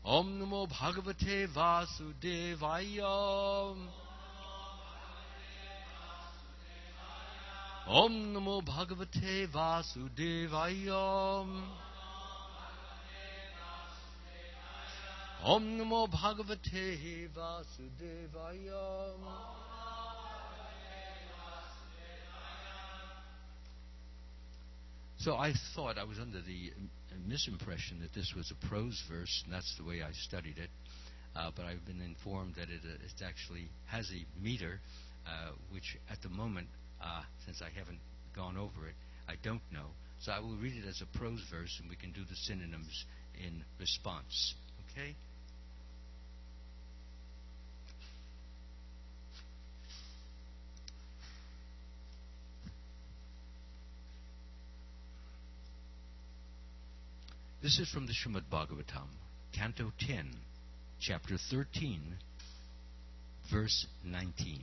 Om Namo Bhagavate Vasudevaya. Om Namo Bhagavate Vasudevaya. Om Namo Bhagavate Vasudevaya. So I thought, I was under the misimpression that this was a prose verse, and that's the way I studied it. But I've been informed that it actually has a meter, which at the moment, since I haven't gone over it, I don't know. So I will read it as a prose verse, and we can do the synonyms in response. Okay? This is from the Srimad Bhagavatam, Canto 10, Chapter 13, Verse 19.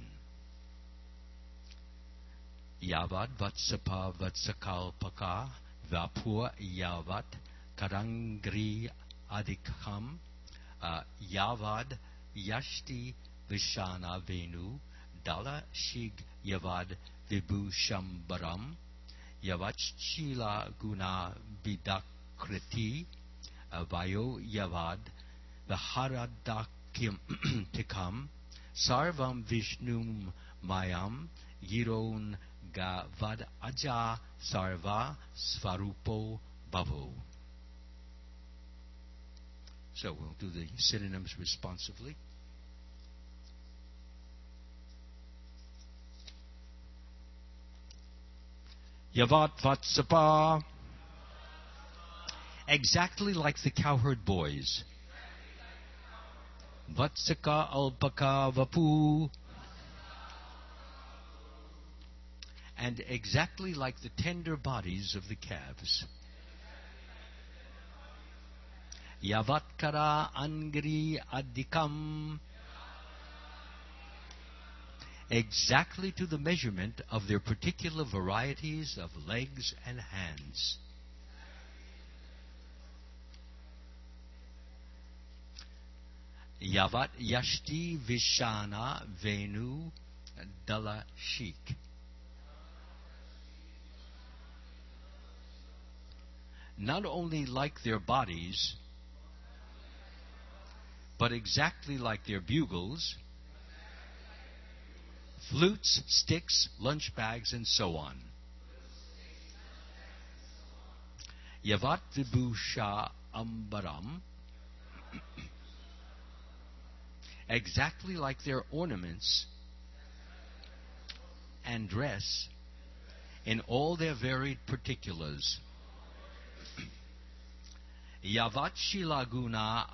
Yavad vatsapa vatsakalpaka vapur yavat karangri adikam yavad yashti vishana venu dala shig yavad vibhushambaram yavachchila guna bidakriti vayo yavad vaharadakim tikam sarvam vishnum mayam giron gavad aja sarva svarupo bhavo. So we'll do the synonyms responsively. Yavat vatsapa. Exactly like the cowherd boys. Vatsaka alpaka vapu. And exactly like the tender bodies of the calves. Yavatkara angri adikam. Exactly to the measurement of their particular varieties of legs and hands. Yavat yashti vishana venu dala shik. Not only like their bodies, but exactly like their bugles, flutes, sticks, lunch bags, and so on. Yavat vibhusha ambaram. Exactly like their ornaments and dress in all their varied particulars. Yavat shilaguna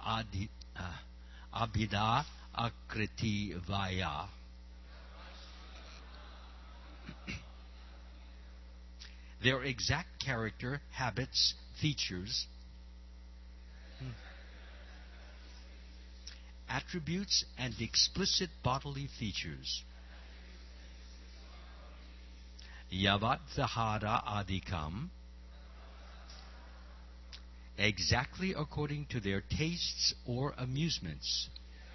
abhida akriti vaya. Their exact character, habits, features, attributes, and explicit bodily features. Yavat vihara adikam. Exactly according to their tastes or amusements.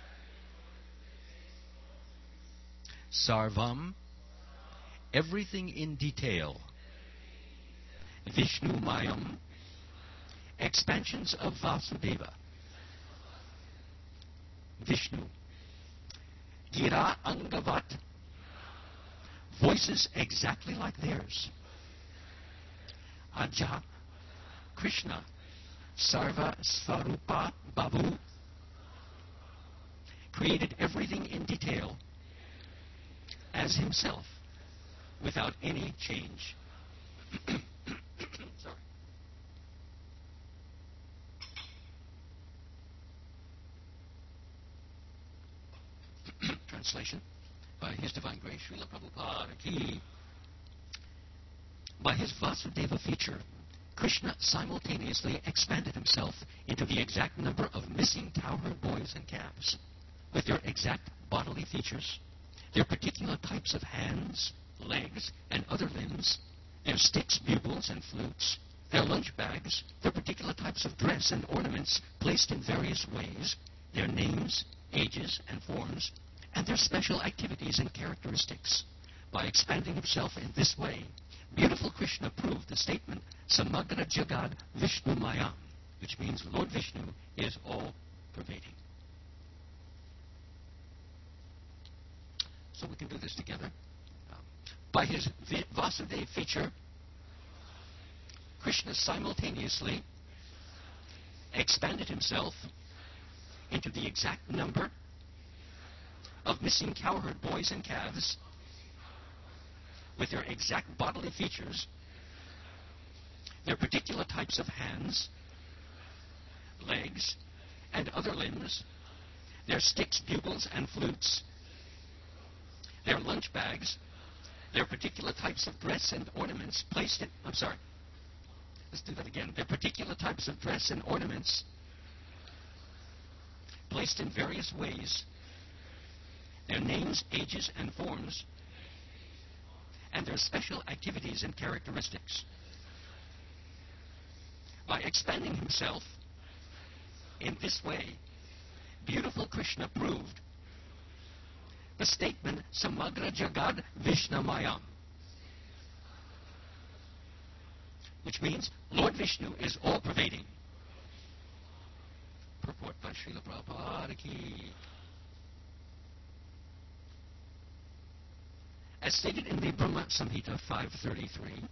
Sarvam. Everything in detail. Vishnu Mayam. Expansions of Vasudeva. Vishnu. Gira Angavat. Voices exactly like theirs. Aja. Krishna. Sarva Svarupa Bhavu. Created everything in detail as himself without any change. Sorry. Translation by His Divine Grace Srila Prabhupada Ki. By his Vasudeva feature, Krishna simultaneously expanded himself into the exact number of missing cowherd boys and calves, with their exact bodily features, their particular types of hands, legs, and other limbs, their sticks, bugles, and flutes, their lunch bags, their particular types of dress and ornaments placed in various ways, their names, ages, and forms, and their special activities and characteristics. By expanding himself in this way, beautiful Krishna proved the statement Samagra Jagad Vishnu Mayam, which means Lord Vishnu is all-pervading. So we can do this together. By his Vasudeva feature, Krishna simultaneously expanded himself into the exact number of missing cowherd boys and calves with their exact bodily features, their particular types of hands, legs, and other limbs, their sticks, bugles, and flutes, their lunch bags, their particular types of dress and ornaments placed in... Let's do that again. Their particular types of dress and ornaments placed in various ways, their names, ages, and forms, and their special activities and characteristics. By expanding himself in this way, beautiful Krishna proved the statement Samagra Jagad Vishnamayam, which means Lord Vishnu is all-pervading. Purport by Srila Prabhupada Ki. As stated in the Brahma Samhita 533,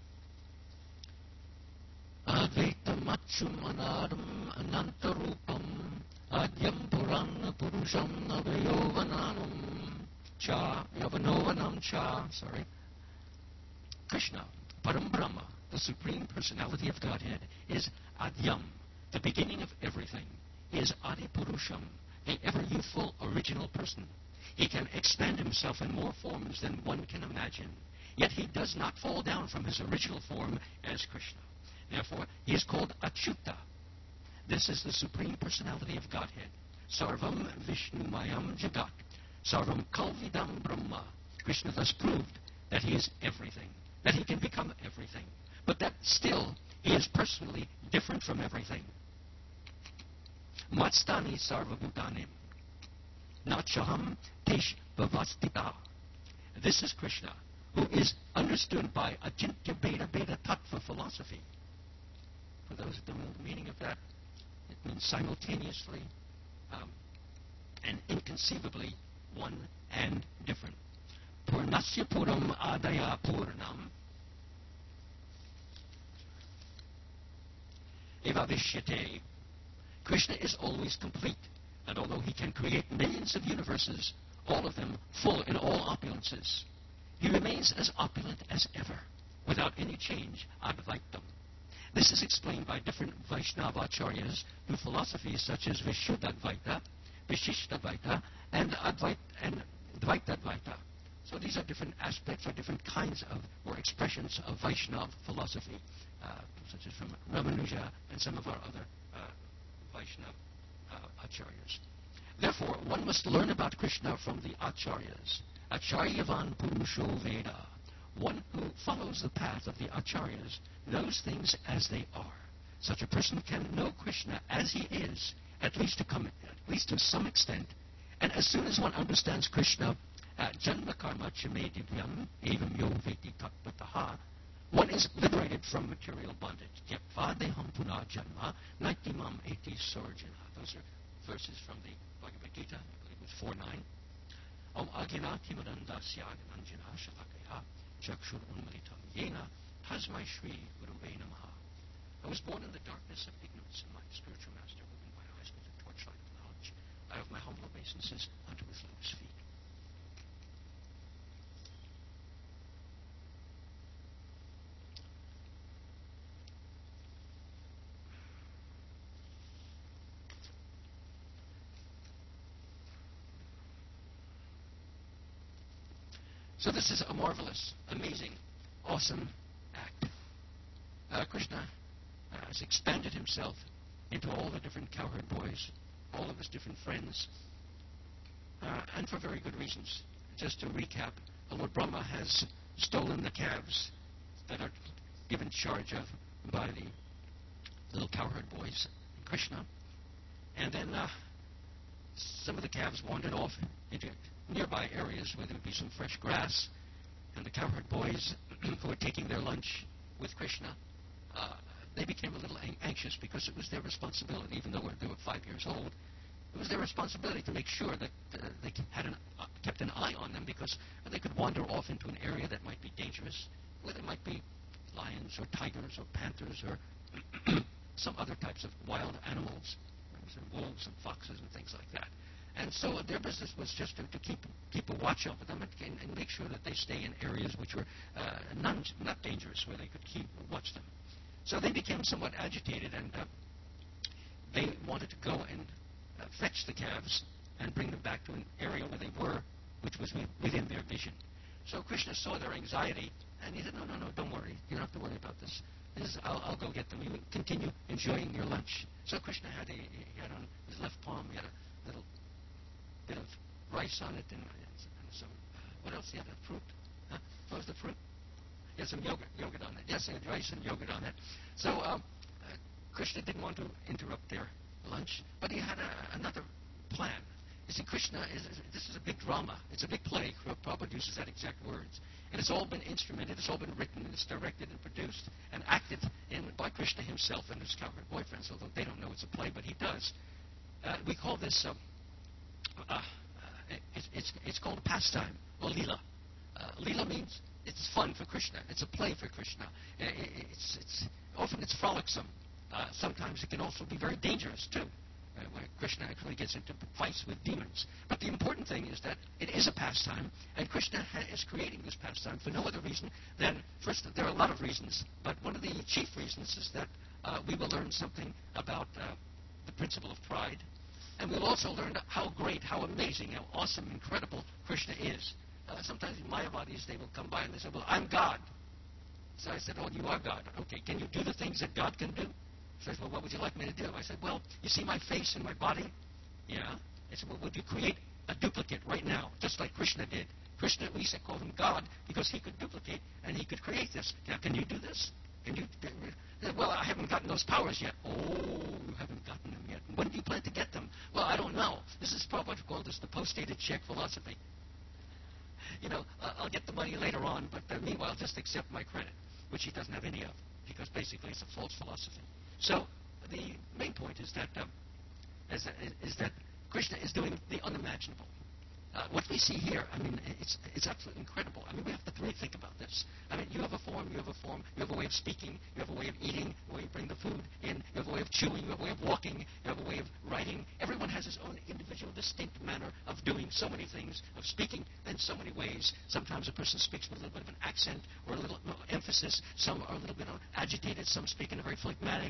Advaitam Achum Anadam Anantarupam Adyam Purana Purusham Navayovananam Cha Yavanovanam Cha. Krishna, Param Brahma, the Supreme Personality of Godhead, is Adyam, the beginning of everything. He is Adi Purusham, the ever-youthful original person. He can expand himself in more forms than one can imagine. Yet he does not fall down from his original form as Krishna. Therefore, he is called Achyuta. This is the Supreme Personality of Godhead. Sarvam Vishnumayam Jagat. Sarvam Kalvidam Brahma. Krishna thus proved that he is everything, that he can become everything, but that still he is personally different from everything. Matstani Sarvabhutanim. Nachaham Tesh Bhavastita. This is Krishna, who is understood by Achintya Beta Beta Tattva philosophy. For those who don't know the meaning of that, it means simultaneously and inconceivably one and different. Purnasya Puram Adaya Purnam Evavishyate. Krishna is always complete, and although he can create millions of universes, all of them full in all opulences, he remains as opulent as ever, without any change, Advaitam. This is explained by different Vaishnavacharyas through philosophies such as Vishuddhadvaita, Vishishtadvaita, and Dvaitadvaita. So these are different aspects or different kinds of, or expressions of Vaishnava philosophy, such as from Ramanuja and some of our other Vaishnava acharyas. Therefore, one must learn about Krishna from the acharyas. Acharyavan Purusho Veda. One who follows the path of the acharyas knows things as they are. Such a person can know Krishna as he is, at least to some extent. And as soon as one understands Krishna, Janma Karma Chame Divyam Evam Yo Veti Tatpataha, one is liberated from material bondage. Yapvadeham Puna Janma Naitimam Eti Sorjana. Those are verses from the Bhagavad Gita, I believe it was 4:9. Om Agina Timaranda Syagananjana Shalakaya Chakshur Unmalitam Yena Tasmai Shri Guruve Namaha. I was born in the darkness of ignorance, and my spiritual master opened my eyes with the torchlight of knowledge. I have my humble obeisances unto his lotus feet. So this is a marvelous, amazing, awesome act. Krishna has expanded himself into all the different cowherd boys, all of his different friends, and for very good reasons. Just to recap, Lord Brahma has stolen the calves that are given charge of by the little cowherd boys, Krishna. And then some of the calves wandered off into nearby areas where there would be some fresh grass. And the cowherd boys who were taking their lunch with Krishna, they became a little anxious because it was their responsibility, even though they were 5 years old. It was their responsibility to make sure that they kept an eye on them, because they could wander off into an area that might be dangerous, where there might be lions or tigers or panthers or some other types of wild animals, and wolves and foxes and things like that. And so their business was just to keep a watch over them and make sure that they stay in areas which were not dangerous, where they could watch them. So they became somewhat agitated, and they wanted to go and fetch the calves and bring them back to an area where they were, which was within their vision. So Krishna saw their anxiety, and he said, no, don't worry. You don't have to worry about this. I'll go get them. You continue enjoying your lunch. So Krishna had on his left palm, he had a little bit of rice on it, and some, what else? He had a fruit. Huh? What was the fruit? He had some yogurt on it. Yes, he had rice and yogurt on it. So Krishna didn't want to interrupt their lunch, but he had another plan. You see, this is a big drama. It's a big play. Prabhupada uses that exact words. And it's all been instrumented, it's all been written, and it's directed and produced and acted by Krishna himself and his cowherd boyfriends, although they don't know it's a play, but he does. We call this, it's called pastime, or lila. Lila means it's fun for Krishna. It's a play for Krishna. Often it's frolicsome. Sometimes it can also be very dangerous, too, where Krishna actually gets into fights with demons. But the important thing is that it is a pastime, and Krishna is creating this pastime for no other reason than, first, there are a lot of reasons, but one of the chief reasons is that we will learn something about the principle of pride, and we'll also learn how great, how amazing, how awesome, incredible Krishna is. Sometimes in Mayavadis, they will come by and they say, well, I'm God. So I said, oh, you are God. Okay, can you do the things that God can do? He says, well, what would you like me to do? I said, well, you see my face and my body? Yeah. I said, well, would you create a duplicate right now, just like Krishna did? Krishna, we used to call him God because he could duplicate and he could create this. Now, can you do this? Can you? Well, I haven't gotten those powers yet. Oh, you haven't gotten them yet. When do you plan to get them? Well, I don't know. This is Prabhupada called this the post-dated check philosophy. I'll get the money later on, but meanwhile, just accept my credit, which he doesn't have any of, because basically it's a false philosophy. So the main point is that Krishna is doing the unimaginable. What we see here, I mean, it's absolutely incredible. I mean, we have to really think about this. I mean, you have a form, you have a way of speaking, you have a way of eating, a way you bring the food in, you have a way of chewing, you have a way of walking, you have a way of writing. Everyone has his own individual, distinct manner of doing so many things, of speaking in so many ways. Sometimes a person speaks with a little bit of an accent or a little emphasis. Some are a little bit agitated. Some speak in a very phlegmatic,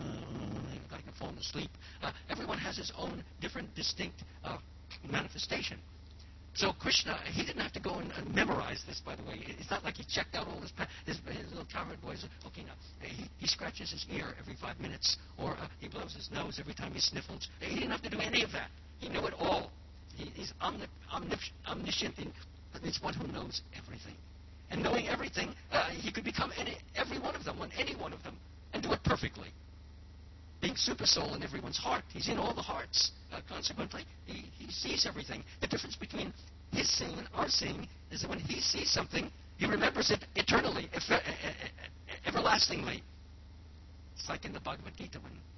like they're falling asleep. Everyone has his own different, distinct manifestation. So Krishna, he didn't have to go and memorize this, by the way. It's not like he checked out all his little cowherd boys. Okay, now, he scratches his ear every 5 minutes, or he blows his nose every time he sniffles. He didn't have to do any of that. He knew it all. He's omniscient. It's one who knows everything. And knowing everything, he could become every one of them, any one of them, and do it perfectly. Being super soul in everyone's heart. He's in all the hearts. Consequently, he sees everything. The difference between his seeing and our seeing is that when he sees something, he remembers it eternally, everlastingly. It's like in the Bhagavad Gita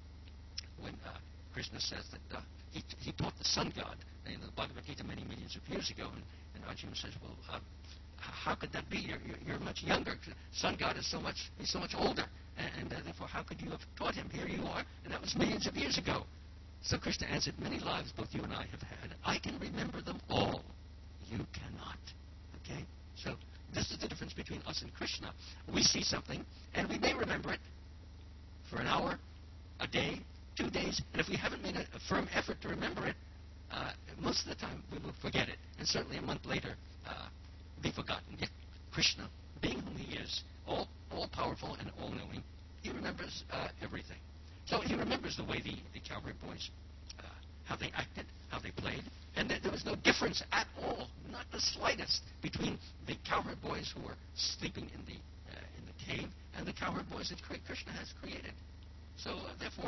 when Krishna says that he taught the sun god in the Bhagavad Gita many millions of years ago, and Arjuna says, well, how could that be? You're much younger. Sun god is so much older. And therefore, how could you have taught him? Here you are, and that was millions of years ago. So Krishna answered, many lives both you and I have had. I can remember them all. You cannot. Okay? So this is the difference between us and Krishna. We see something, and we may remember it for an hour, a day, 2 days, and if we haven't made a firm effort to remember it, most of the time we will forget it, and certainly a month later be forgotten. Yet Krishna, being whom he is, all-powerful and all-knowing, he remembers everything. So he remembers the way the cowherd boys, how they acted, how they played, and there was no difference at all, not the slightest, between the cowherd boys who were sleeping in the cave and the cowherd boys that Krishna has created. So, therefore,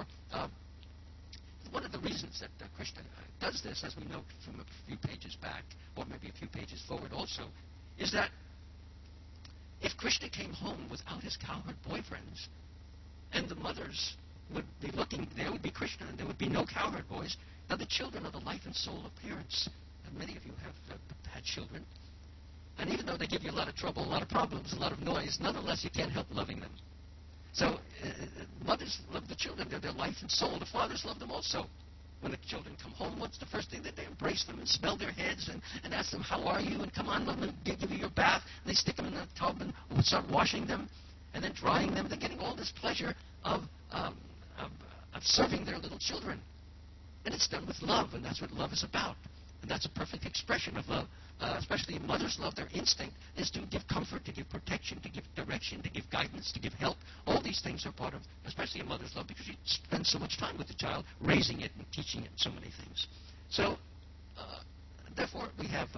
one of the reasons that Krishna does this, as we note from a few pages back, or maybe a few pages forward also, is that if Krishna came home without his cowherd boyfriends, and the mothers would be looking, there would be Krishna, and there would be no cowherd boys. Now, the children are the life and soul of parents, and many of you have had children. And even though they give you a lot of trouble, a lot of problems, a lot of noise, nonetheless, you can't help loving them. So, mothers love the children. They're their life and soul. The fathers love them also. When the children come home, what's the first thing that they embrace them and smell their heads and ask them, how are you? And come on, let me give you your bath. And they stick them in the tub and start washing them and then drying them. They're getting all this pleasure of serving their little children. And it's done with love, and that's what love is about. And that's a perfect expression of love. Especially mothers' love, their instinct is to give comfort, to give protection, to give direction, to give guidance, to give help. All these things are part of, especially a mother's love, because she spends so much time with the child, raising it and teaching it so many things. So, therefore, we have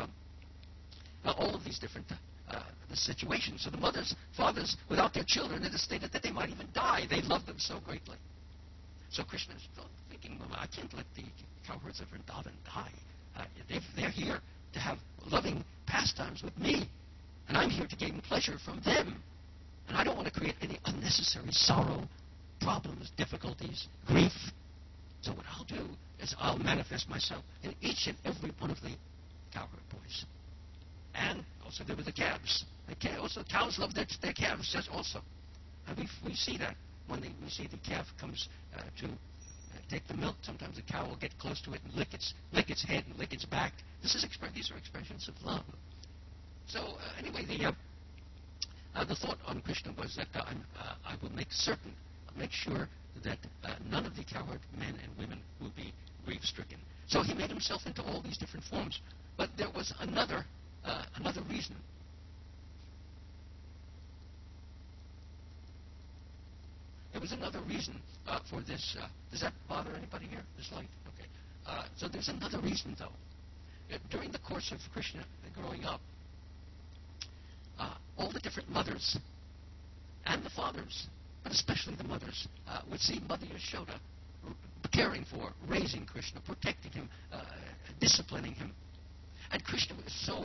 all of these different the situations. So the mothers, fathers, without their children, it is stated that they might even die. They love them so greatly. So Krishna is thinking, well, I can't let the cowherds of Vrindavan die. They're here to have loving pastimes with me, and I'm here to gain pleasure from them. And I don't want to create any unnecessary sorrow, problems, difficulties, grief. So what I'll do is I'll manifest myself in each and every one of the cowherd boys. And also there were the calves. Also, cows love their calves just also. And we see that when we see the calf comes to take the milk. Sometimes the cow will get close to it and lick its head and lick its back. These are expressions of love. So anyway, the thought on Krishna was that I will make sure that none of the cowherd men and women will be grief-stricken. So he made himself into all these different forms. But there was another reason. There was another reason for this. Does that bother anybody here, this light? Okay. So there's another reason, though. During the course of Krishna growing up, all the different mothers and the fathers, but especially the mothers, would see Mother Yashoda caring for, raising Krishna, protecting him, disciplining him. And Krishna was so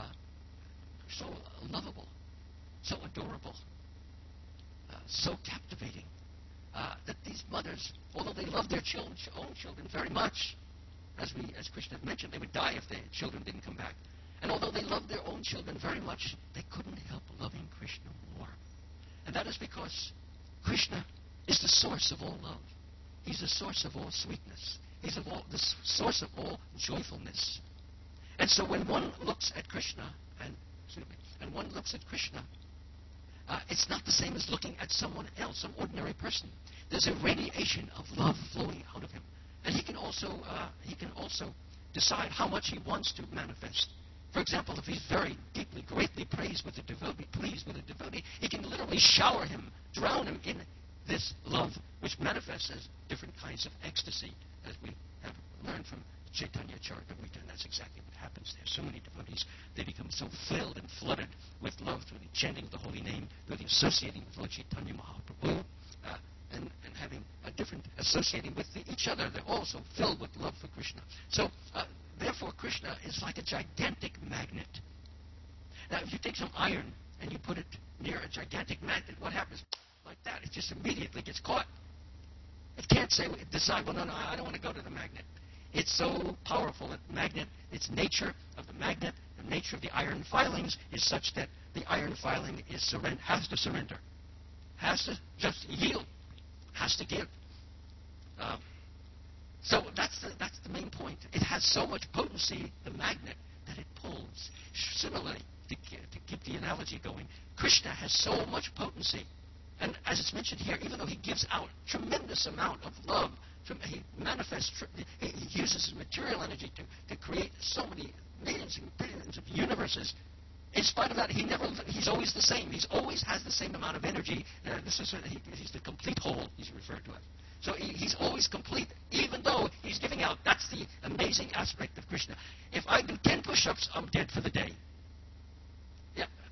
lovable, so adorable, so captivating, that these mothers, although they loved their own children very much, as Krishna mentioned, they would die if their children didn't come back. And although they loved their own children very much, they couldn't help loving Krishna more. And that is because Krishna is the source of all love. He's the source of all sweetness. He's the source of all joyfulness. And so when one looks at Krishna, it's not the same as looking at someone else, an ordinary person. There's a radiation of love flowing out of him. And he can also decide how much he wants to manifest. For example, if he's very deeply, greatly pleased with a devotee, he can literally shower him, drown him in this love, which manifests as different kinds of ecstasy, as we have learned from Chaitanya Charitamrita, and that's exactly what happens there. So many devotees, they become so filled and flooded with love through the chanting of the holy name, through the associating with Lord Chaitanya Mahaprabhu, and having a different associating with each other. They're also filled with love for Krishna. So, therefore, Krishna is like a gigantic magnet. Now, if you take some iron and you put it near a gigantic magnet, what happens? Like that, it just immediately gets caught. It can't decide, well, no, I don't want to go to the magnet. It's so powerful, that magnet, its nature of the magnet, the nature of the iron filings is such that the iron filing has to surrender, has to just yield, has to give. So that's the main point. It has so much potency, the magnet, that it pulls. Similarly, to keep the analogy going, Krishna has so much potency. And as it's mentioned here, even though he gives out tremendous amount of love, he manifests, he uses his material energy to create so many millions and billions of universes. In spite of that, he's always the same. He always has the same amount of energy. He's the complete whole, he's referred to as. So he's always complete, even though he's giving out. That's the amazing aspect of Krishna. If I do 10 push-ups, I'm dead for the day. Yeah,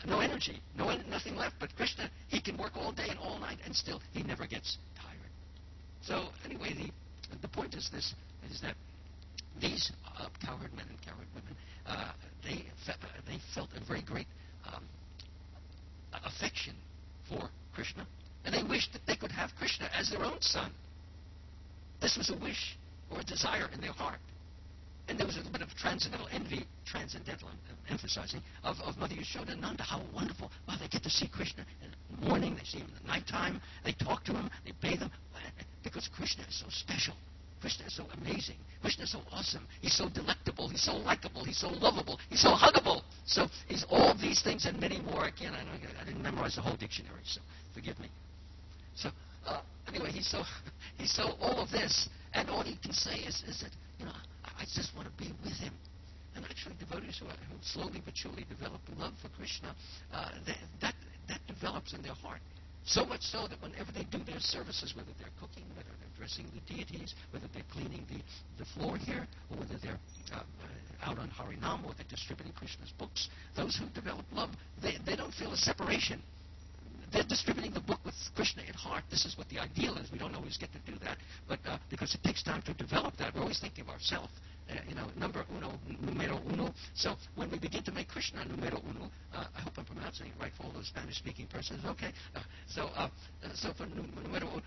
no energy, nothing left. But Krishna, he can work all day and all night, and still he never gets tired. So anyway, the point is this: is that these cowherd men and cowherd women, they felt a very great affection for Krishna, and they wished that they could have Krishna as their own son. This was a wish or a desire in their heart. And there was a little bit of transcendental envy, emphasizing, of Mother Yashoda and Nanda. How wonderful. Wow, they get to see Krishna in the morning, they see him in the nighttime, they talk to him, they bathe him, because Krishna is so special. Krishna is so amazing. Krishna is so awesome. He's so delectable. He's so likable. He's so lovable. He's so huggable. So he's all these things and many more. Again, I didn't memorize the whole dictionary, so forgive me. So anyway, he's so all of this, and all he can say is that, I just want to be with him. And actually, devotees who slowly but surely develop love for Krishna, that develops in their heart. So much so that whenever they do their services, whether they're cooking, whether they're dressing the deities, whether they're cleaning the floor here, or whether they're out on Harinam, or they're distributing Krishna's books, those who develop love, they don't feel a separation. They're distributing the book with Krishna at heart. This is what the ideal is. We don't always get to do that, but because it takes time to develop that, we're always thinking of ourselves. Number uno, numero uno. So when we begin to make Krishna numero uno, I hope I'm pronouncing it right for all those Spanish-speaking persons. Okay. So for numero uno,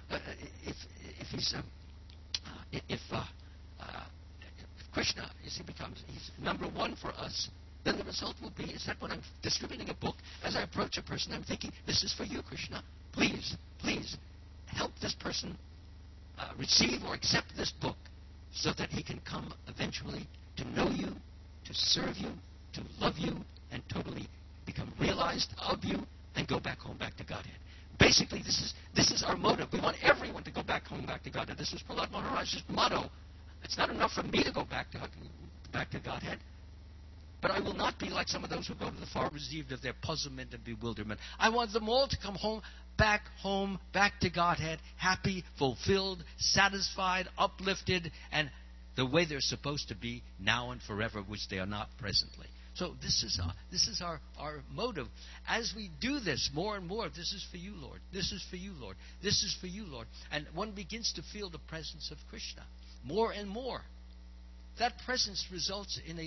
if Krishna, he's number one for us, then the result will be is that when I'm distributing a book, as I approach a person, I'm thinking, this is for you, Krishna. Please help this person receive or accept this book so that he can come eventually to know you, to serve you, to love you, and totally become realized of you and go back home, back to Godhead. Basically, this is our motive. We want everyone to go back home, back to Godhead. This is Prahlad Maharaj's motto. It's not enough for me to go back to Godhead. But I will not be like some of those who go to the far received of their puzzlement and bewilderment. I want them all to come home, back to Godhead, happy, fulfilled, satisfied, uplifted, and the way they're supposed to be now and forever, which they are not presently. So this is our motive. As we do this more and more, this is for you, Lord. This is for you, Lord. This is for you, Lord. And one begins to feel the presence of Krishna more and more. That presence results in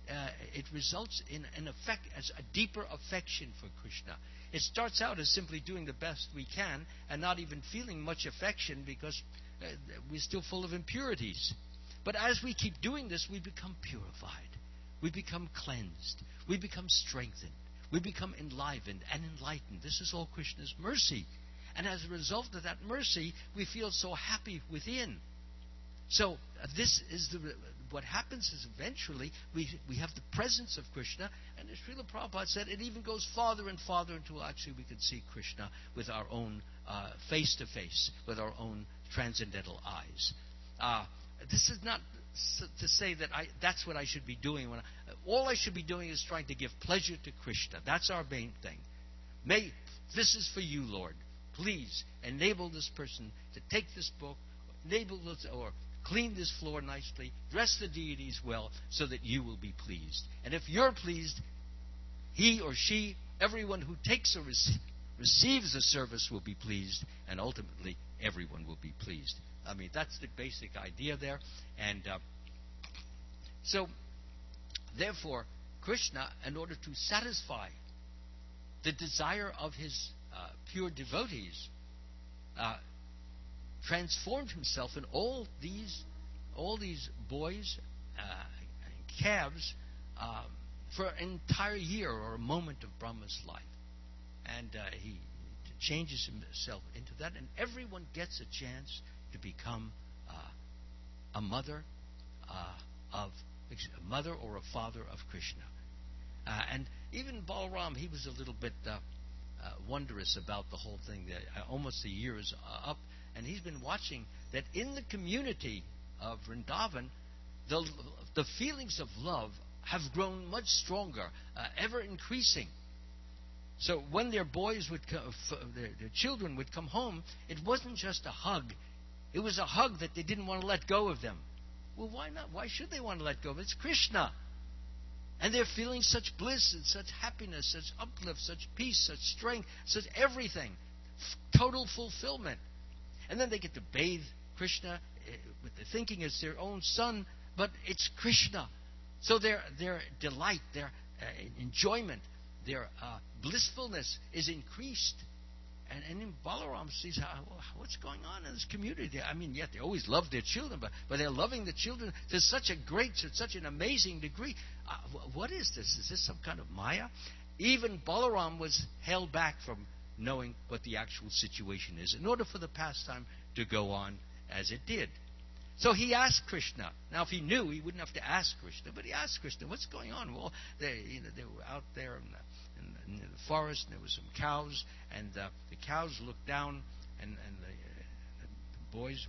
an effect, as a deeper affection for Krishna. It starts out as simply doing the best we can and not even feeling much affection because we're still full of impurities. But as we keep doing this, we become purified. We become cleansed. We become strengthened. We become enlivened and enlightened. This is all Krishna's mercy. And as a result of that mercy, we feel so happy within. So this is what happens is eventually we have the presence of Krishna, and as Srila Prabhupada said, it even goes farther and farther until actually we can see Krishna with our own face-to-face, with our own transcendental eyes. This is not to say that that's what I should be doing. All I should be doing is trying to give pleasure to Krishna. That's our main thing. This is for you, Lord. Please enable this person to take this book, enable this, or clean this floor nicely, dress the deities well, so that you will be pleased. And if you're pleased, he or she, everyone who takes or receives the service will be pleased, and ultimately everyone will be pleased. I mean, that's the basic idea there. And so, therefore, Krishna, in order to satisfy the desire of his pure devotees, transformed himself in all these boys and calves for an entire year or a moment of Brahma's life. And he changes himself into that, and everyone gets a chance to become a mother or a father of Krishna. And even Balaram, he was a little bit wondrous about the whole thing. Almost a year is up, and he's been watching that in the community of Vrindavan, the feelings of love have grown much stronger, ever increasing. So when their boys would their children would come home, it wasn't just a hug. It was a hug that they didn't want to let go of them. Well, why not? Why should they want to let go of it? It's Krishna. And they're feeling such bliss and such happiness, such uplift, such peace, such strength, such everything. Total fulfillment. And then they get to bathe Krishna with the thinking it's their own son, but it's Krishna. So their delight, their enjoyment, their blissfulness is increased. And in Balaram sees what's going on in this community. I mean, yet they always love their children, but they're loving the children to such an amazing degree. What is this? Is this some kind of Maya? Even Balaram was held back from knowing what the actual situation is in order for the pastime to go on as it did. So he asked Krishna. Now, if he knew, he wouldn't have to ask Krishna, but he asked Krishna, what's going on? Well, they were out there in the forest, and there were some cows, and the cows looked down, and the boys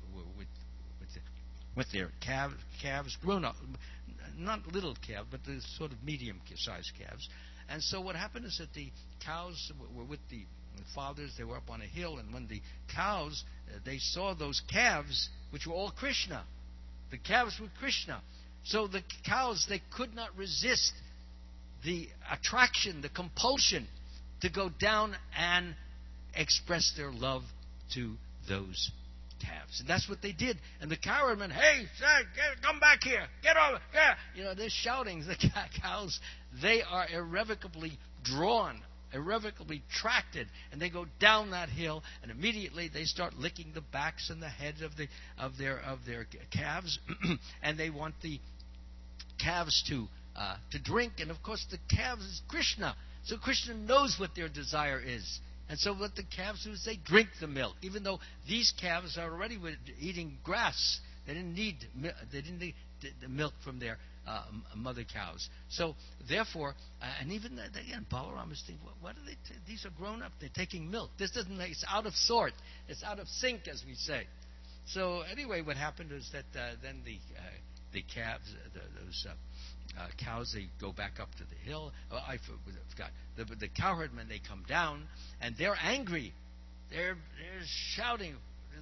with their calves, grown up, not little calves, but the sort of medium-sized calves. And so what happened is that the cows were with the fathers. They were up on a hill, and when the cows, they saw those calves, which were all Krishna. The calves were Krishna. So the cows, they could not resist the attraction, the compulsion to go down and express their love to those calves. And that's what they did. And the cowherdmen, hey, come back here, get over, yeah. They're shouting. The cows, they are irrevocably drawn, irrevocably attracted, and they go down that hill, and immediately they start licking the backs and the heads of their calves, and they want the calves to drink. And of course, the calves is Krishna, so Krishna knows what their desire is. And so what the calves do is they drink the milk, even though these calves are already eating grass. They didn't need the milk from their mother cows. So therefore, and even again, Balaram is thinking, what are they? These are grown up. They're taking milk. This doesn't make. It's out of sort. It's out of sync, as we say. So anyway, what happened is that then the calves, those cows, they go back up to the hill. I forgot. The cowherdmen, they come down, and they're angry. They're shouting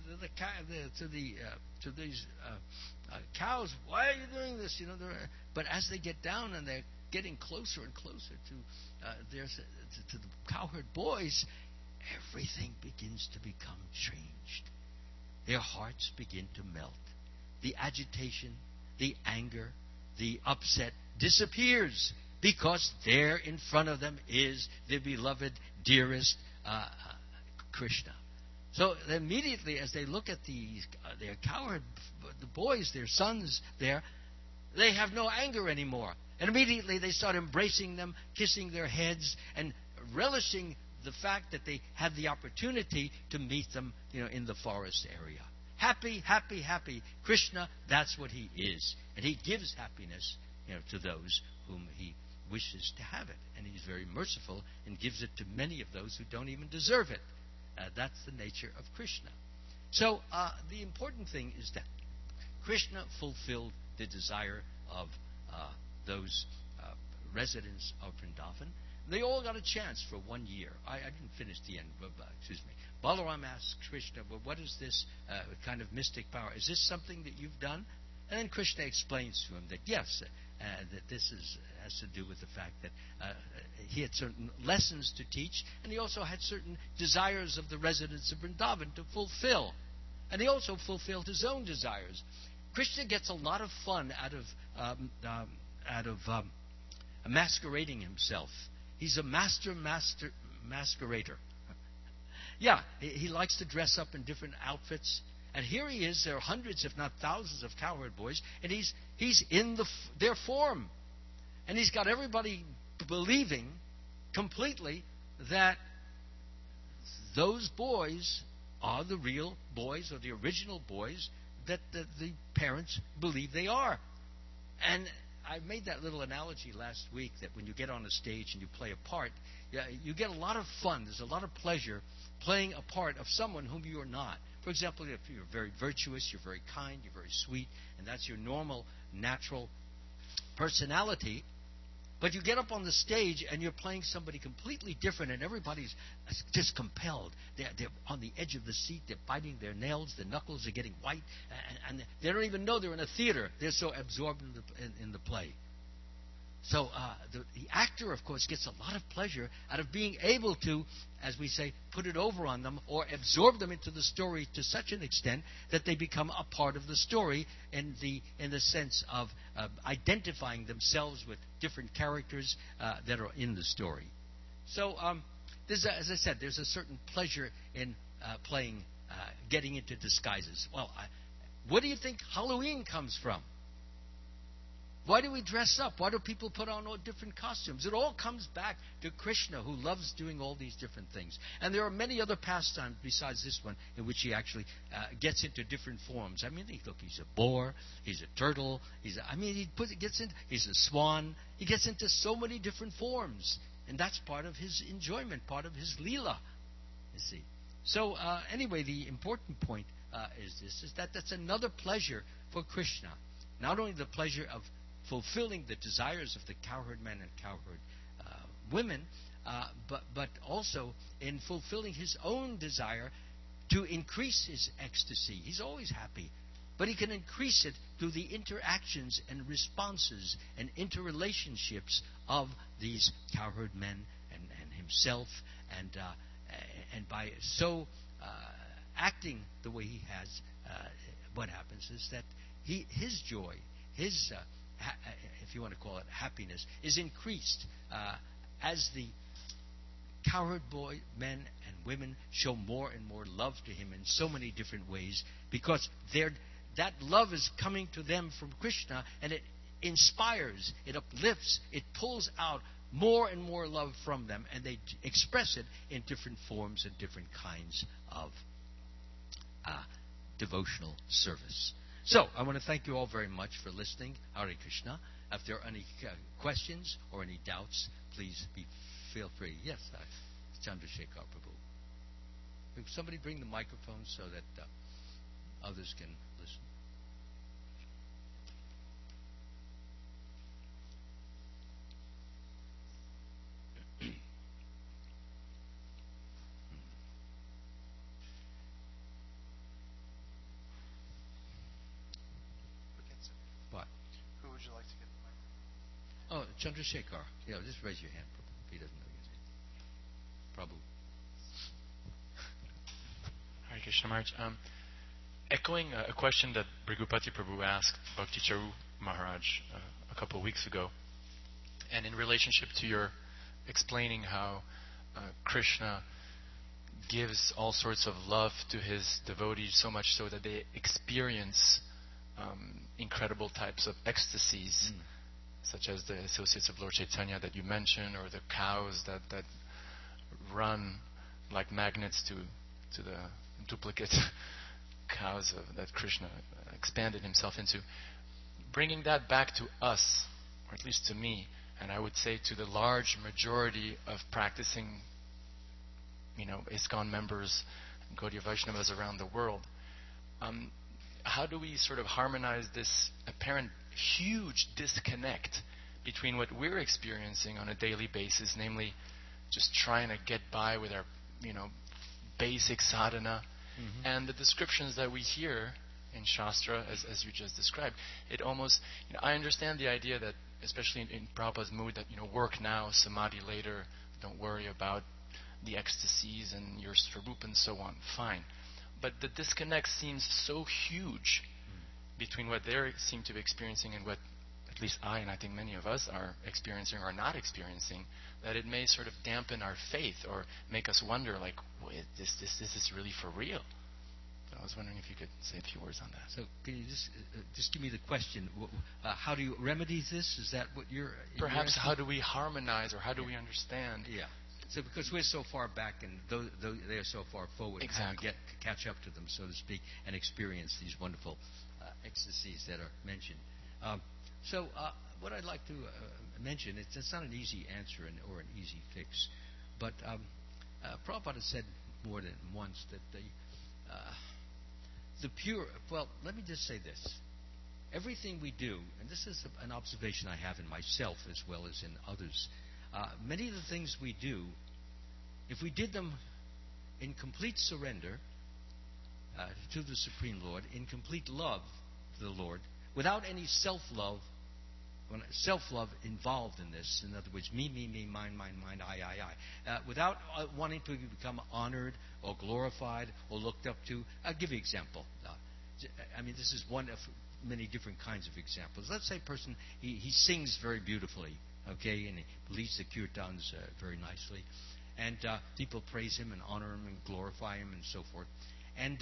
to these cows, why are you doing this? But as they get down and they're getting closer and closer to the cowherd boys, everything begins to become changed. Their hearts begin to melt. The agitation, the anger, the upset disappears because there in front of them is the beloved, dearest Krishna. So immediately, as they look at their cowherd, the boys, their sons there, they have no anger anymore. And immediately they start embracing them, kissing their heads, and relishing the fact that they had the opportunity to meet them, in the forest area. Happy, happy, happy. Krishna, that's what he is. And he gives happiness, to those whom he wishes to have it. And he's very merciful and gives it to many of those who don't even deserve it. That's the nature of Krishna. So the important thing is that Krishna fulfilled the desire of those residents of Vrindavan. They all got a chance for 1 year. I didn't finish the end. Excuse me. Balaram asks Krishna, well, what is this kind of mystic power? Is this something that you've done? And then Krishna explains to him that yes, that this has to do with the fact that he had certain lessons to teach, and he also had certain desires of the residents of Vrindavan to fulfill. And he also fulfilled his own desires. Krishna gets a lot of fun out of masquerading himself. He's a master masquerader. Yeah, he likes to dress up in different outfits. And here he is. There are hundreds, if not thousands, of cowherd boys, and he's in their form, and he's got everybody believing completely that those boys are the real boys or the original boys that the parents believe they are. And I made that little analogy last week that when you get on a stage and you play a part, you get a lot of fun. There's a lot of pleasure playing a part of someone whom you are not. For example, if you're very virtuous, you're very kind, you're very sweet, and that's your normal, natural personality, but you get up on the stage and you're playing somebody completely different, and everybody's just compelled. They're on the edge of the seat. They're biting their nails. Their knuckles are getting white, and they don't even know they're in a theater. They're so absorbed in the play. So the actor, of course, gets a lot of pleasure out of being able to, as we say, put it over on them or absorb them into the story to such an extent that they become a part of the story in the sense of identifying themselves with different characters that are in the story. So, as I said, there's a certain pleasure in playing, getting into disguises. Well, where do you think Halloween comes from? Why do we dress up? Why do people put on all different costumes? It all comes back to Krishna, who loves doing all these different things. And there are many other pastimes besides this one in which he actually gets into different forms. I mean, look, he's a boar, he's a turtle, he's a swan. He gets into so many different forms. And that's part of his enjoyment, part of his leela, you see. So, anyway, the important point is that that's another pleasure for Krishna. Not only the pleasure of fulfilling the desires of the cowherd men and cowherd women, but also in fulfilling his own desire to increase his ecstasy. He's always happy, but he can increase it through the interactions and responses and interrelationships of these cowherd men and himself, and by so acting the way he has, what happens is that his joy, his if you want to call it happiness, is increased as the cowherd men and women show more and more love to him in so many different ways, because that love is coming to them from Krishna, and it inspires, it uplifts, it pulls out more and more love from them, and they express it in different forms and different kinds of devotional service. So, I want to thank you all very much for listening. Hare Krishna. If there are any questions or any doubts, please feel free. Yes, Chandrasekhar Prabhu. Could somebody bring the microphone so that others can listen? Who would you like to get the microphone? Oh, Chandrasekhar. Yeah, just raise your hand, Prabhu, if he doesn't know your name. Prabhu. Hare Krishna Maharaj. Echoing a question that Bhrigupati Prabhu asked Bhakti Charu Maharaj a couple of weeks ago, and in relationship to your explaining how Krishna gives all sorts of love to his devotees, so much so that they experience incredible types of ecstasies, such as the associates of Lord Chaitanya that you mentioned, or the cows that run like magnets to the duplicate cows that Krishna expanded himself into. Bringing that back to us, or at least to me, and I would say to the large majority of practicing, ISKCON members, Gaudiya Vaishnavas around the world, how do we sort of harmonize this apparent huge disconnect between what we're experiencing on a daily basis, namely just trying to get by with our, basic sadhana, and the descriptions that we hear in Shastra, as you just described? It almost, I understand the idea that, especially in Prabhupada's mood, that, work now, samadhi later, don't worry about the ecstasies and your swarup and so on. Fine. But the disconnect seems so huge between what they seem to be experiencing and what at least I, and I think many of us, are experiencing or not experiencing, that it may sort of dampen our faith or make us wonder, like, wait, this is really for real. So I was wondering if you could say a few words on that. So can you just give me the question? How do you remedy this? Is that what you're... Perhaps how do we harmonize, or how do we understand? Yeah. So because we're so far back and they are so far forward, exactly, how do we catch up to them, so to speak, and experience these wonderful ecstasies that are mentioned. So what I'd like to mention, it's not an easy answer or an easy fix, but Prabhupada said more than once that the pure... Well, let me just say this. Everything we do, and this is an observation I have in myself as well as in others, many of the things we do, if we did them in complete surrender to the Supreme Lord, in complete love to the Lord, without any self-love, self-love involved in this. In other words, me, mine, I. Without wanting to become honored or glorified or looked up to. I'll give you an example. This is one of many different kinds of examples. Let's say a person, he sings very beautifully, okay, and he leads the kirtans very nicely. And people praise him and honor him and glorify him and so forth. And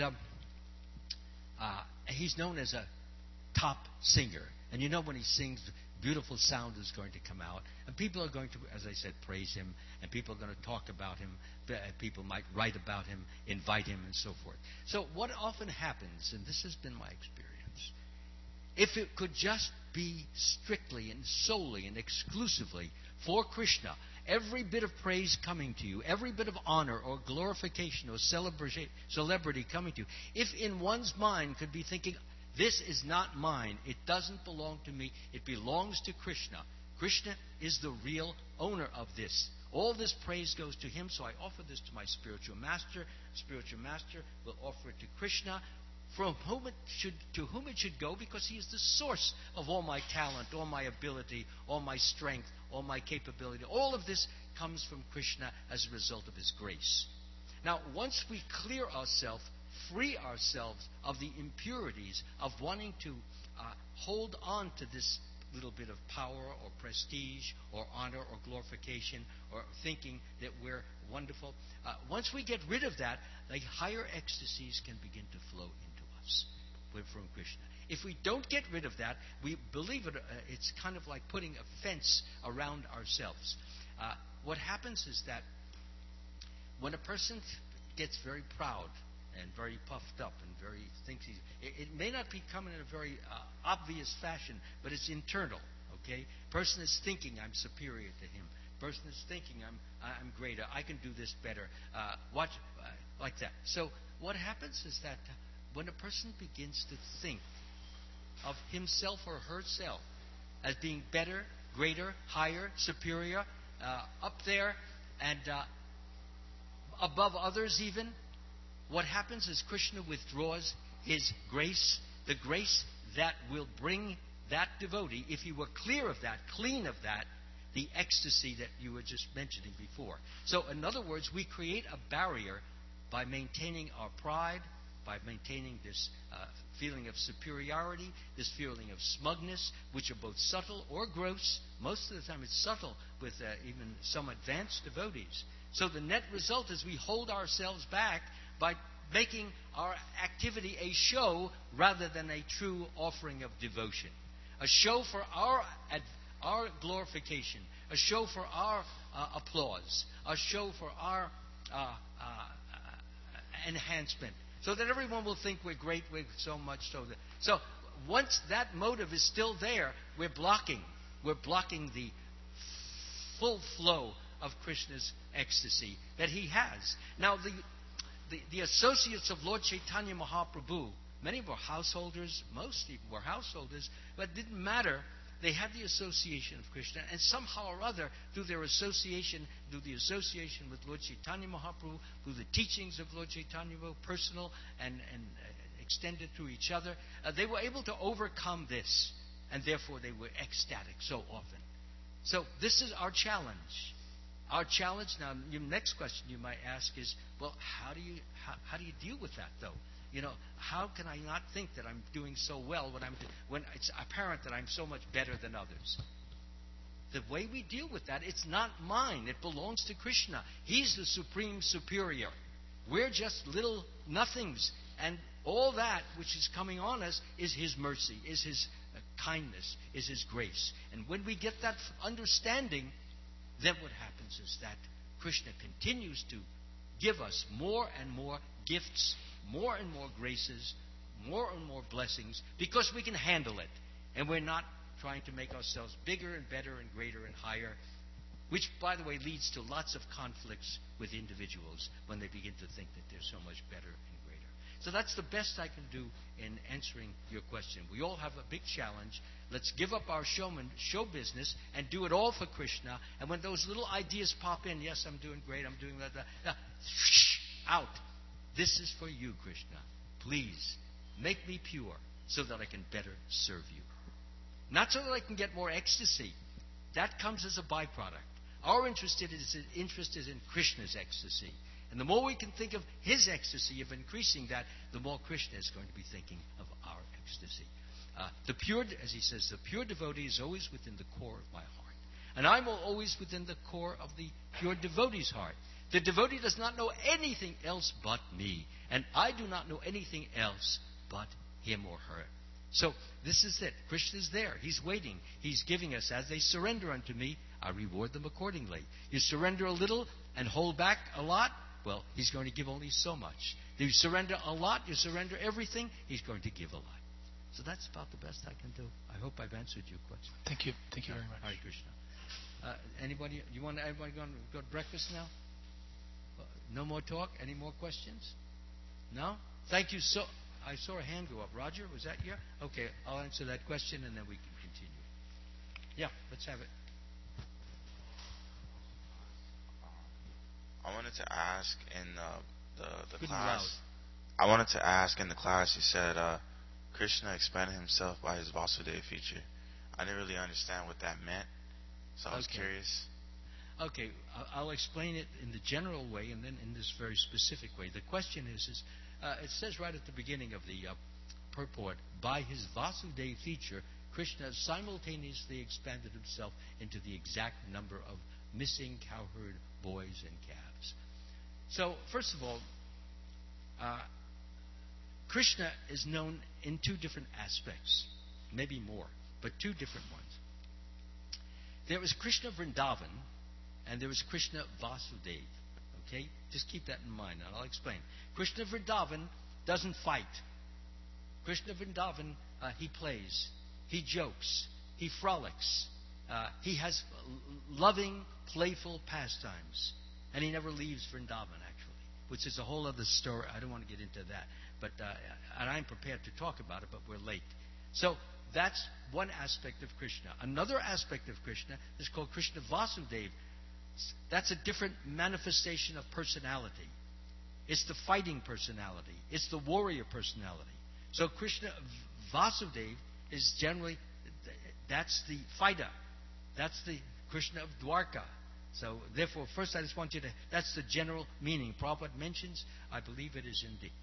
he's known as a top singer. And you know when he sings, beautiful sound is going to come out. And people are going to, as I said, praise him. And people are going to talk about him. People might write about him, invite him, and so forth. So what often happens, and this has been my experience, if it could just be strictly and solely and exclusively for Krishna, every bit of praise coming to you, every bit of honor or glorification or celebrity coming to you, if in one's mind could be thinking, this is not mine, it doesn't belong to me, it belongs to Krishna. Krishna is the real owner of this. All this praise goes to him, so I offer this to my spiritual master. Spiritual master will offer it to Krishna, to whom it should go, because he is the source of all my talent, all my ability, all my strength, all my capability. All of this comes from Krishna as a result of his grace. Now, once we clear ourselves, free ourselves of the impurities of wanting to hold on to this little bit of power or prestige or honor or glorification or thinking that we're wonderful, once we get rid of that, the higher ecstasies can begin to flow into us from Krishna. If we don't get rid of that, we believe it, it's kind of like putting a fence around ourselves. What happens is that when a person gets very proud and very puffed up and very thinks it may not be coming in a very obvious fashion, but it's internal. Okay, person is thinking I'm superior to him. Person is thinking I'm greater. I can do this better. Like that. So what happens is that when a person begins to think of himself or herself as being better, greater, higher, superior, up there, and above others even, what happens is Krishna withdraws his grace, the grace that will bring that devotee, if he were clear of that, clean of that, the ecstasy that you were just mentioning before. So, in other words, we create a barrier by maintaining our pride, by maintaining this feeling of superiority, this feeling of smugness, which are both subtle or gross. Most of the time it's subtle with even some advanced devotees. So the net result is we hold ourselves back by making our activity a show rather than a true offering of devotion. A show for our glorification, a show for our applause, a show for our enhancement, so that everyone will think we're great, we're so much so that. So once that motive is still there, we're blocking the full flow of Krishna's ecstasy that he has. Now, the associates of Lord Chaitanya Mahaprabhu, many were householders, most even were householders, but it didn't matter. They had the association of Krishna, and somehow or other, through the association with Lord Chaitanya Mahaprabhu, through the teachings of Lord Chaitanya Mahaprabhu, personal and extended through each other, they were able to overcome this, and therefore they were ecstatic so often. So this is our challenge. Our challenge now. Your next question you might ask is, well, how do you deal with that though? You know, how can I not think that I'm doing so well when it's apparent that I'm so much better than others? The way we deal with that, it's not mine. It belongs to Krishna. He's the supreme superior. We're just little nothings, and all that which is coming on us is His mercy, is His kindness, is His grace. And when we get that understanding, then what happens is that Krishna continues to give us more and more gifts, more and more graces, more and more blessings, because we can handle it. And we're not trying to make ourselves bigger and better and greater and higher, which, by the way, leads to lots of conflicts with individuals when they begin to think that they're so much better and greater. So that's the best I can do in answering your question. We all have a big challenge. Let's give up our show business and do it all for Krishna. And when those little ideas pop in, yes, I'm doing great, I'm doing that, out. This is for you, Krishna. Please, make me pure so that I can better serve you. Not so that I can get more ecstasy. That comes as a byproduct. Our interest is in Krishna's ecstasy. And the more we can think of his ecstasy, of increasing that, the more Krishna is going to be thinking of our ecstasy. As he says, the pure devotee is always within the core of my heart. And I'm always within the core of the pure devotee's heart. The devotee does not know anything else but me. And I do not know anything else but him or her. So this is it. Krishna is there. He's waiting. He's giving us. As they surrender unto me, I reward them accordingly. You surrender a little and hold back a lot, well, he's going to give only so much. You surrender a lot, you surrender everything, he's going to give a lot. So that's about the best I can do. I hope I've answered your question. Thank you. Thank you very much. Hare Krishna. Anybody? You want everybody go to breakfast now? No more talk? Any more questions? No? Thank you so. I saw a hand go up. Roger, was that you? Okay, I'll answer that question and then we can continue. Yeah, let's have it. I wanted to ask in the Good class. Loud. I wanted to ask in the class. You said Krishna expanded himself by his Vasudeva feature. I didn't really understand what that meant, so I was curious. Okay, I'll explain it in the general way and then in this very specific way. The question is it says right at the beginning of the purport, by his Vasudeva feature, Krishna simultaneously expanded himself into the exact number of missing cowherd boys and calves. So, first of all, Krishna is known in two different aspects, maybe more, but two different ones. There is Krishna Vrindavan, and there is Krishna Vasudeva. Okay? Just keep that in mind, and I'll explain. Krishna Vrindavan doesn't fight. Krishna Vrindavan, he plays, he jokes, he frolics, he has loving, playful pastimes, and he never leaves Vrindavan, actually, which is a whole other story. I don't want to get into that, but and I'm prepared to talk about it, but we're late. So that's one aspect of Krishna. Another aspect of Krishna is called Krishna Vasudeva. That's a different manifestation of personality. It's the fighting personality. It's the warrior personality. So Krishna Vasudeva is generally, that's the fighter. That's the Krishna of Dwarka. So therefore, first I just want you to, that's the general meaning. Prabhupada mentions, I believe it is in the,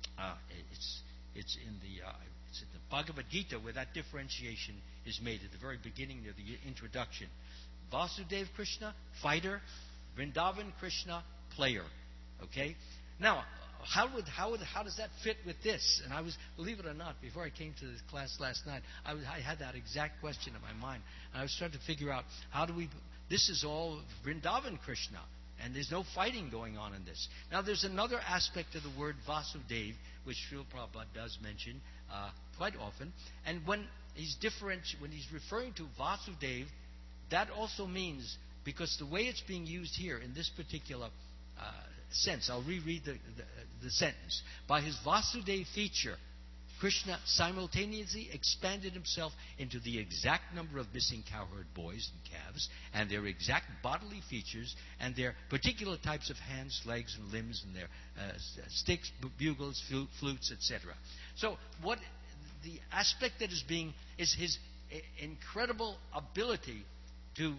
it's in the Bhagavad Gita where that differentiation is made at the very beginning of the introduction. Vasudeva Krishna, fighter. Vrindavan Krishna, player. Okay? Now, how does that fit with this? And I was, believe it or not, before I came to this class last night, I had that exact question in my mind. And I was trying to figure out, this is all Vrindavan Krishna. And there's no fighting going on in this. Now, there's another aspect of the word Vasudeva, which Srila Prabhupada does mention quite often. And when he's referring to Vasudeva, that also means, because the way it's being used here in this particular sense, I'll reread the sentence. By his Vasudeva feature, Krishna simultaneously expanded himself into the exact number of missing cowherd boys and calves, and their exact bodily features, and their particular types of hands, legs, and limbs, and their sticks, bugles, flutes, etc. So, what the aspect that is his incredible ability to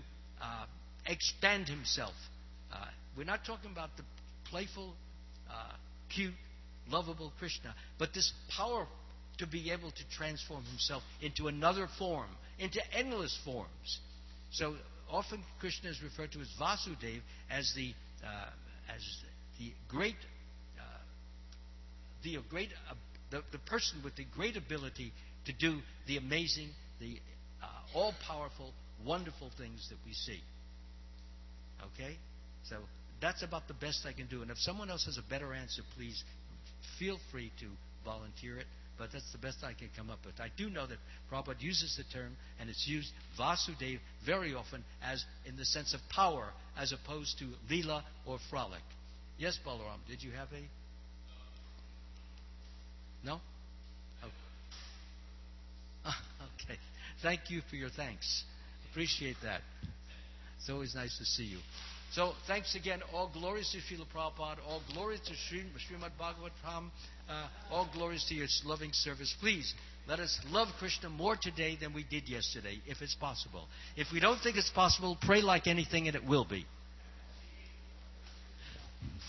expand himself. We're not talking about the playful, cute, lovable Krishna, but this power to be able to transform himself into another form, into endless forms. So often Krishna is referred to as Vasudeva as the person with the great ability to do the amazing, the all-powerful, wonderful things that we see. Okay? So that's about the best I can do. And if someone else has a better answer, please feel free to volunteer it. But that's the best I can come up with. I do know that Prabhupada uses the term, and it's used Vasudeva very often as in the sense of power, as opposed to Leela or frolic. Yes, Balaram, did you have a... No? Oh. Okay. Thank you for your thanks. Appreciate that. It's always nice to see you. So, thanks again. All glories to Srila Prabhupada. All glories to Srimad Bhagavatam. All glories to your loving service. Please Let us love Krishna more today than we did yesterday, if it's possible. If we don't think it's possible, pray like anything and it will be.